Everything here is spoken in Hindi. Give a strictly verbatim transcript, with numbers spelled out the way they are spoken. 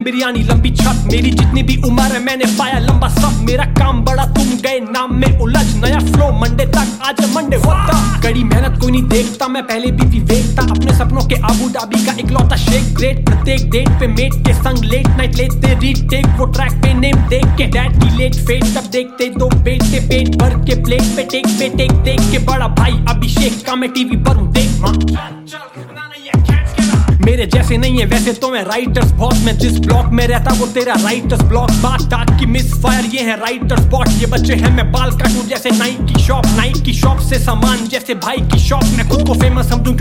बिरयानी लंबी छत मेरी जितनी भी उम्र है मैंने पाया लंबा सब मेरा काम बड़ा तुम गए नाम में उलझ नया फ्लो मंडे तक आज मंडे वक्ता कड़ी मेहनत कोई नहीं देखता मैं पहले भी विवेकता अपने सपनों के आबू धाबी का इकलौता शेख ग्रेट प्रत्येक डेट पे मेट के संग लेट नाइट लेते रीटेक वो ट्रैक पे नेम देख के डैड की लेट फेट तब देखते दो बेटे पेट भर के प्लेट पे टेक पे टेक देख के बड़ा भाई अभिषेक का मैं टीवी पर हूँ देख माँ मेरे जैसे नहीं है वैसे तो मैं राइटर्स बॉस मैं जिस ब्लॉक में रहता वो तेरा राइटर्स ब्लॉक बात टाक की मिस फायर ये है राइटर्स बॉट ये बच्चे हैं मैं बाल काटूं जैसे नाइक की शॉप नाइक की शॉप से सामान जैसे भाई की शॉप मैं खुद को फेमस समझूं